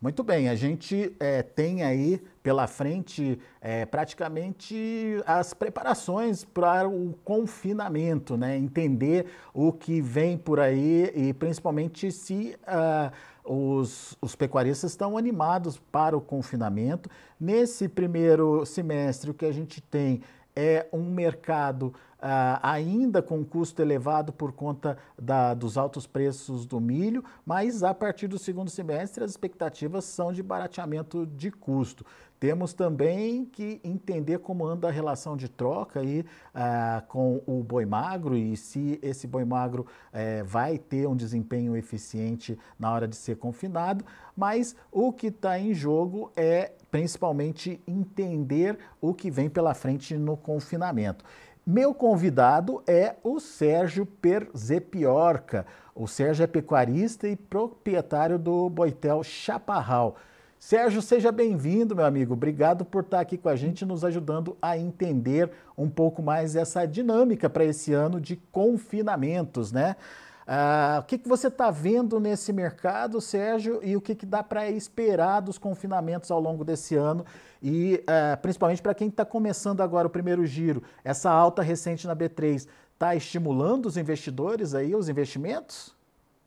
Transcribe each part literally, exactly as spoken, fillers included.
Muito bem, a gente é, tem aí pela frente é, praticamente as preparações para o confinamento, né? Entender o que vem por aí e principalmente se uh, os, os pecuaristas estão animados para o confinamento. Nesse primeiro semestre, o que a gente tem é um mercado uh, ainda com custo elevado por conta da, dos altos preços do milho, mas a partir do segundo semestre as expectativas são de barateamento de custo. Temos também que entender como anda a relação de troca aí, uh, com o boi magro e se esse boi magro uh, vai ter um desempenho eficiente na hora de ser confinado, mas o que está em jogo é principalmente entender o que vem pela frente no confinamento. Meu convidado é o Sérgio Perzepiorca. O Sérgio é pecuarista e proprietário do Boitel Chaparral. Sérgio, seja bem-vindo, meu amigo. Obrigado por estar aqui com a gente, nos ajudando a entender um pouco mais essa dinâmica para esse ano de confinamentos, né? Ah, o que, que você está vendo nesse mercado, Sérgio, e o que, que dá para esperar dos confinamentos ao longo desse ano e ah, principalmente para quem está começando agora o primeiro giro, essa alta recente na B três está estimulando os investidores aí, os investimentos?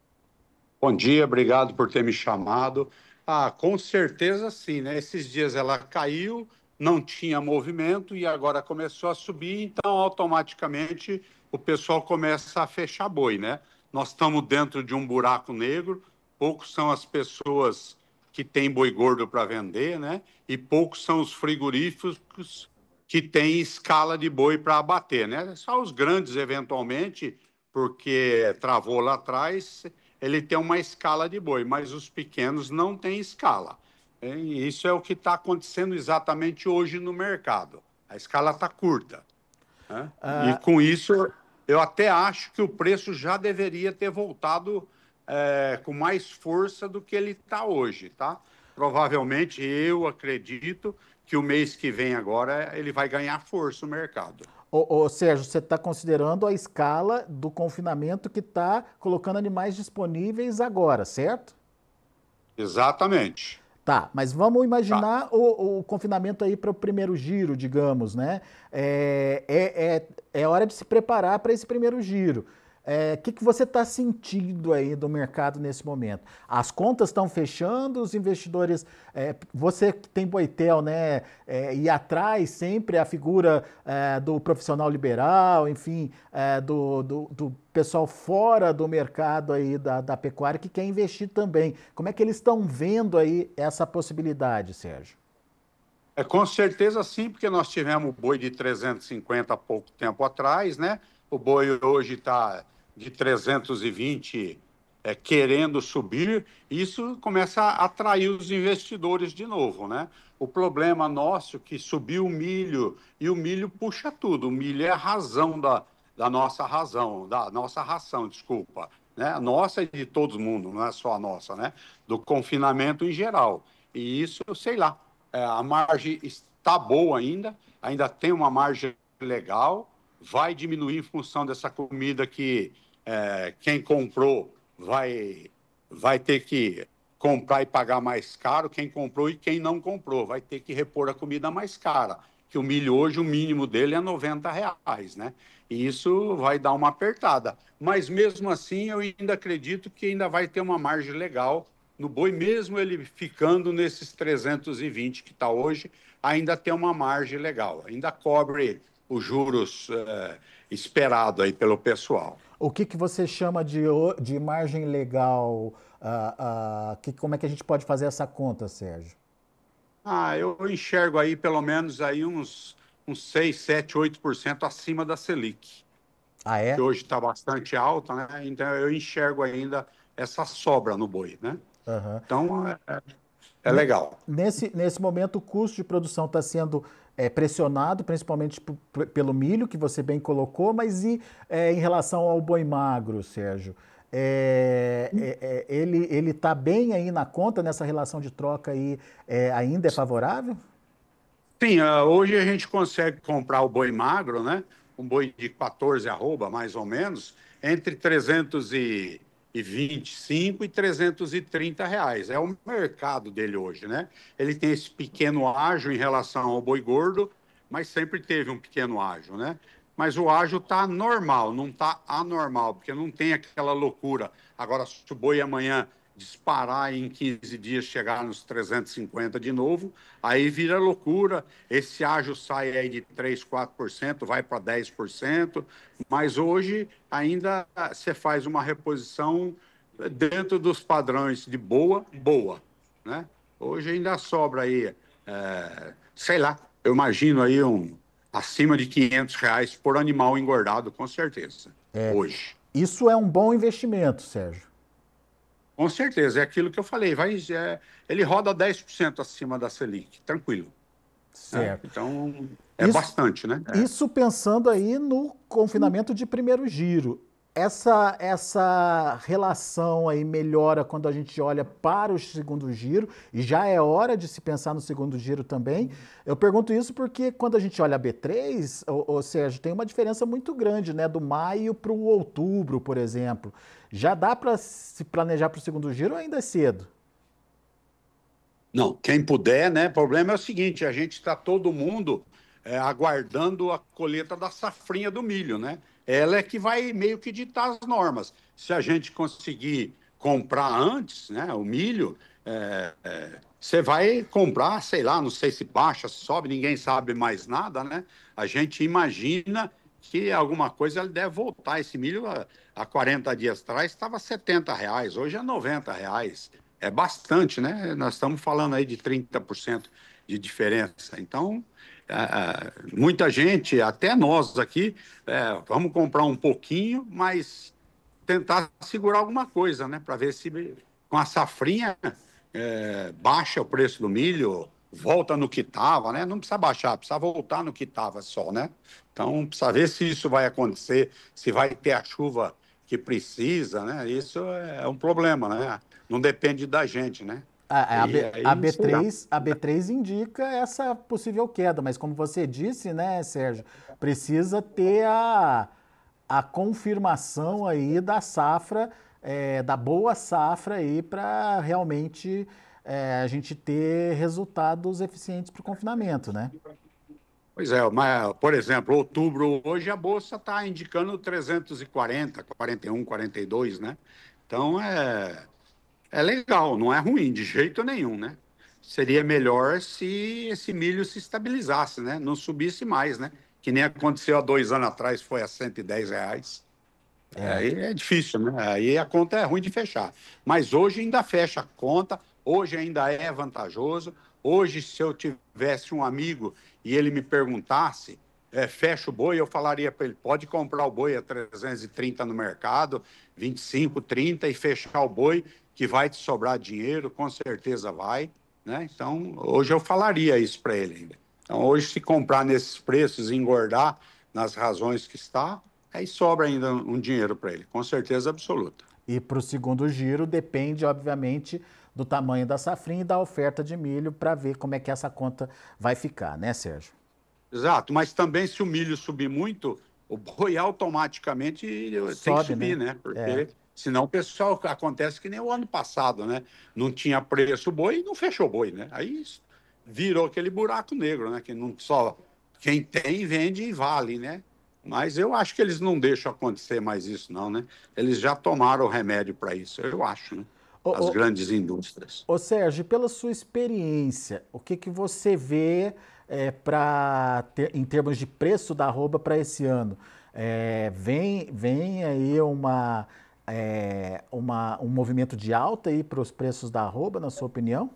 Bom dia, obrigado por ter me chamado. Ah, com certeza sim, né? Esses dias ela caiu, não tinha movimento e agora começou a subir, então automaticamente o pessoal começa a fechar boi, né? Nós estamos dentro de um buraco negro, poucos são as pessoas que têm boi gordo para vender, né? E poucos são os frigoríficos que têm escala de boi para abater, né? Só os grandes, eventualmente, porque travou lá atrás, ele tem uma escala de boi, mas os pequenos não têm escala. E isso é o que está acontecendo exatamente hoje no mercado. A escala está curta, né? E Ah, com isso, eu até acho que o preço já deveria ter voltado é, com mais força do que ele está hoje, tá? Provavelmente, eu acredito que o mês que vem agora ele vai ganhar força o mercado. ô, ô, Sérgio, você está considerando a escala do confinamento que está colocando animais disponíveis agora, certo? Exatamente. Tá, mas vamos Tá. imaginar o, o confinamento aí para o primeiro giro, digamos, né? É, é, é, é hora de se preparar para esse primeiro giro. É, o que, que você está sentindo aí do mercado nesse momento? As contas estão fechando, os investidores, é, você que tem Boitel, né? É, e atrás sempre a figura é, do profissional liberal, enfim, é, do, do, do pessoal fora do mercado aí da, da pecuária que quer investir também. Como é que eles estão vendo aí essa possibilidade, Sérgio? É, com certeza sim, porque nós tivemos o boi de trezentos e cinquenta há pouco tempo atrás, né? O boi hoje está de trezentos e vinte é, querendo subir, isso começa a atrair os investidores de novo, né? O problema nosso é que subiu o milho, e o milho puxa tudo, o milho é a razão da, da nossa razão, da nossa ração, desculpa, né? A nossa e de todo mundo, não é só a nossa, né? Do confinamento em geral. E isso, eu sei lá, é, a margem está boa ainda, ainda tem uma margem legal, vai diminuir em função dessa comida que é, quem comprou vai, vai ter que comprar e pagar mais caro, quem comprou e quem não comprou vai ter que repor a comida mais cara, que o milho hoje, o mínimo dele é noventa reais, né? E isso vai dar uma apertada. Mas mesmo assim, eu ainda acredito que ainda vai ter uma margem legal no boi, mesmo ele ficando nesses trezentos e vinte que está hoje, ainda tem uma margem legal, ainda cobre os juros é, esperado aí pelo pessoal. O que, que você chama de, o- de margem legal? Ah, ah, que, como é que a gente pode fazer essa conta, Sérgio? Ah, eu enxergo aí pelo menos aí uns, uns seis, sete, oito por cento acima da Selic, Ah, que é? hoje está bastante alta, né? Então eu enxergo ainda essa sobra no boi, né? Aham. Então é, é Ne- legal. Nesse, nesse momento, o custo de produção está sendo é, pressionado, principalmente p- p- pelo milho, que você bem colocou, mas e é, em relação ao boi magro, Sérgio? É, é, é, ele ele está bem aí na conta nessa relação de troca aí, é, ainda é favorável? Sim, ah, hoje a gente consegue comprar o boi magro, né? Um boi de quatorze arroba, mais ou menos, entre trezentos e e vinte e cinco e trezentos e trinta reais. É o mercado dele hoje, né? Ele tem esse pequeno ágio em relação ao boi gordo, mas sempre teve um pequeno ágio, né? Mas o ágio está normal, não está anormal, porque não tem aquela loucura. Agora, se o boi amanhã disparar e em quinze dias chegar nos trezentos e cinquenta de novo, aí vira loucura. Esse ágio sai aí de três, quatro por cento, vai para dez por cento, mas hoje ainda você faz uma reposição dentro dos padrões de boa, boa, né? Hoje ainda sobra aí, é, sei lá, eu imagino aí um acima de quinhentos reais por animal engordado, com certeza, hoje. Isso é um bom investimento, Sérgio. Com certeza, é aquilo que eu falei, vai, é, ele roda dez por cento acima da Selic, tranquilo. Certo. É, então, é isso, bastante, né? É. Isso pensando aí no confinamento de primeiro giro. Essa, essa relação aí melhora quando a gente olha para o segundo giro, e já é hora de se pensar no segundo giro também. Eu pergunto isso porque quando a gente olha a B três, ou, ou seja, tem uma diferença muito grande, né, do maio para o outubro, por exemplo. Já dá para se planejar para o segundo giro ou ainda é cedo? Não, quem puder, né? O problema é o seguinte, a gente está todo mundo é, aguardando a colheita da safrinha do milho, né? Ela é que vai meio que ditar as normas. Se a gente conseguir comprar antes, né, o milho, é, é, você vai comprar, sei lá, não sei se baixa, se sobe, ninguém sabe mais nada, né? A gente imagina que alguma coisa ele deve voltar. Esse milho, há quarenta dias atrás, estava setenta reais, hoje é noventa reais. É bastante, né? Nós estamos falando aí de trinta por cento de diferença. Então, é, muita gente, até nós aqui, é, vamos comprar um pouquinho, mas tentar segurar alguma coisa, né? Para ver se com a safrinha é, baixa o preço do milho, volta no que estava, né? Não precisa baixar, precisa voltar no que estava só, né? Então, precisa ver se isso vai acontecer, se vai ter a chuva que precisa, né? Isso é um problema, né? Não depende da gente, né? A, a, E B, a, aí, B sei lá. três, a B três indica essa possível queda, mas como você disse, né, Sérgio, precisa ter a, a confirmação aí da safra, é, da boa safra aí para realmente é, a gente ter resultados eficientes para o confinamento, né? Pois é, mas, por exemplo, outubro hoje a bolsa está indicando trezentos e quarenta, quarenta e um, quarenta e dois, né? Então é, é legal, não é ruim de jeito nenhum, né? Seria melhor se esse milho se estabilizasse, né? Não subisse mais, né? Que nem aconteceu há dois anos atrás, foi a cento e dez reais. É, Aí é difícil, né? Aí a conta é ruim de fechar. Mas hoje ainda fecha a conta, hoje ainda é vantajoso. Hoje, se eu tivesse um amigo e ele me perguntasse, é, fecha o boi, eu falaria para ele, pode comprar o boi a trezentos e trinta no mercado, vinte e cinco, trinta e fechar o boi, que vai te sobrar dinheiro, com certeza vai, né? Então, hoje eu falaria isso para ele ainda. Então, hoje, se comprar nesses preços e engordar nas razões que está, aí sobra ainda um dinheiro para ele, com certeza absoluta. e para o segundo giro depende, obviamente, do tamanho da safrinha e da oferta de milho para ver como é que essa conta vai ficar, né, Sérgio? Exato, mas também se o milho subir muito, o boi automaticamente tem que Sobe, subir, né? né? É. Porque senão o pessoal acontece que nem o ano passado, né? Não tinha preço o boi e não fechou o boi, né? Aí virou aquele buraco negro, né? Que não só quem tem vende e vale, né? Mas eu acho que eles não deixam acontecer mais isso, não, né? Eles já tomaram o remédio para isso, eu acho, né? Ô, As ô, grandes indústrias. ô, Sérgio, pela sua experiência, o que, que você vê é, pra ter- em termos de preço da arroba para esse ano? É, vem, vem aí uma, é, uma, um movimento de alta aí para os preços da arroba, na sua opinião?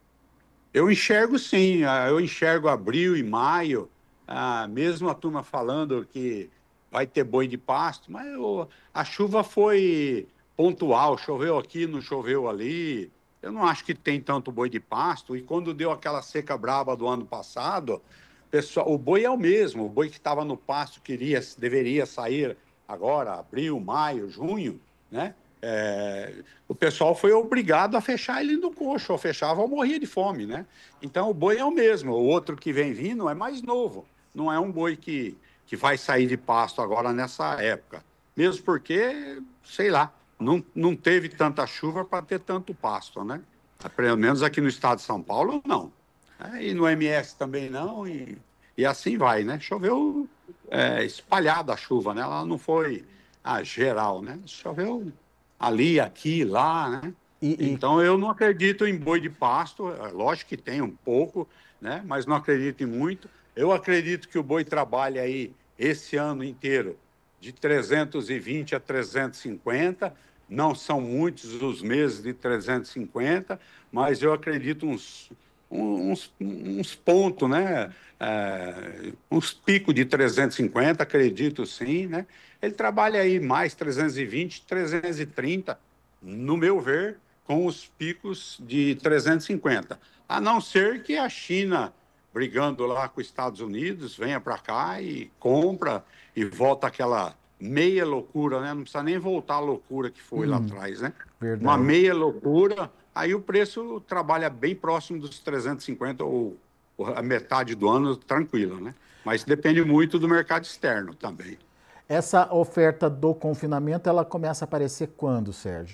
Eu enxergo sim, ah, eu enxergo abril e maio, ah, mesmo a turma falando que vai ter boi de pasto, mas eu- a chuva foi pontual, choveu aqui, não choveu ali. Eu não acho que tem tanto boi de pasto. E quando deu aquela seca braba do ano passado, pessoal, o boi é o mesmo, o boi que estava no pasto queria, deveria sair agora, abril, maio, junho, né? É, o pessoal foi obrigado a fechar ele no coxo, ou fechava ou morria de fome, né? Então o boi é o mesmo, o outro que vem vindo é mais novo, não é um boi que, que vai sair de pasto agora nessa época. Mesmo porque, sei lá, não, não teve tanta chuva para ter tanto pasto, né? Pelo menos aqui no estado de São Paulo, não. É, e no M S também não, e, e assim vai, né? Choveu é, espalhada a chuva, né? Ela não foi ah, geral, né? Choveu ali, aqui, lá, né? E, e... Então, eu não acredito em boi de pasto, é, lógico que tem um pouco, né? Mas não acredito em muito. Eu acredito que o boi trabalha aí esse ano inteiro de trezentos e vinte a trezentos e cinquenta, não são muitos os meses de trezentos e cinquenta, mas eu acredito uns, uns, uns pontos, né? É, uns picos de trezentos e cinquenta, acredito sim, né? Ele trabalha aí mais trezentos e vinte, trezentos e trinta, no meu ver, com os picos de trezentos e cinquenta. A não ser que a China, brigando lá com os Estados Unidos, venha para cá e compra e volta aquela meia loucura, né? Não precisa nem voltar a loucura que foi hum, lá atrás, né? Verdade. Uma meia loucura, aí o preço trabalha bem próximo dos trezentos e cinquenta ou a metade do ano, tranquilo, né? Mas depende muito do mercado externo também. Essa oferta do confinamento, ela começa a aparecer quando, Sérgio?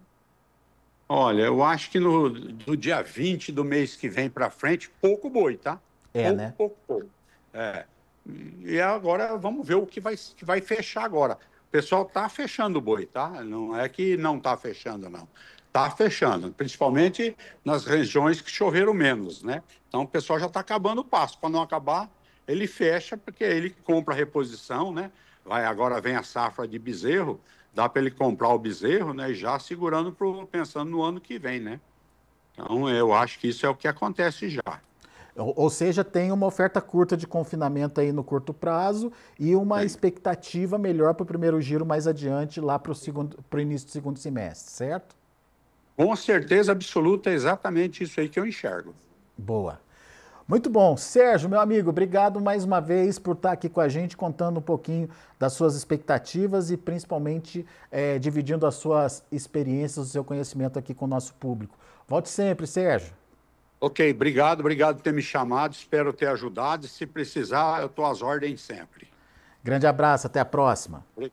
Olha, eu acho que no do dia vinte do mês que vem para frente, pouco boi, tá? É, pouco, né? Pouco, pouco. É. E agora vamos ver o que vai, que vai fechar agora. O pessoal está fechando o boi, tá? Não é que não está fechando, não. Está fechando, principalmente nas regiões que choveram menos, né? Então o pessoal já está acabando o pasto. Para não acabar, ele fecha, porque ele compra a reposição, né? Vai, agora vem a safra de bezerro, dá para ele comprar o bezerro, né? Já segurando, pro, pensando no ano que vem, né? Então eu acho que isso é o que acontece já. Ou seja, tem uma oferta curta de confinamento aí no curto prazo e uma tem. expectativa melhor para o primeiro giro mais adiante, lá para o início do segundo semestre, certo? Com certeza absoluta, é exatamente isso aí que eu enxergo. Boa. Muito bom. Sérgio, meu amigo, obrigado mais uma vez por estar aqui com a gente, contando um pouquinho das suas expectativas e principalmente é, dividindo as suas experiências, o seu conhecimento aqui com o nosso público. Volte sempre, Sérgio. Ok, obrigado, obrigado por ter me chamado, espero ter ajudado. Se precisar, eu estou às ordens sempre. Grande abraço, até a próxima.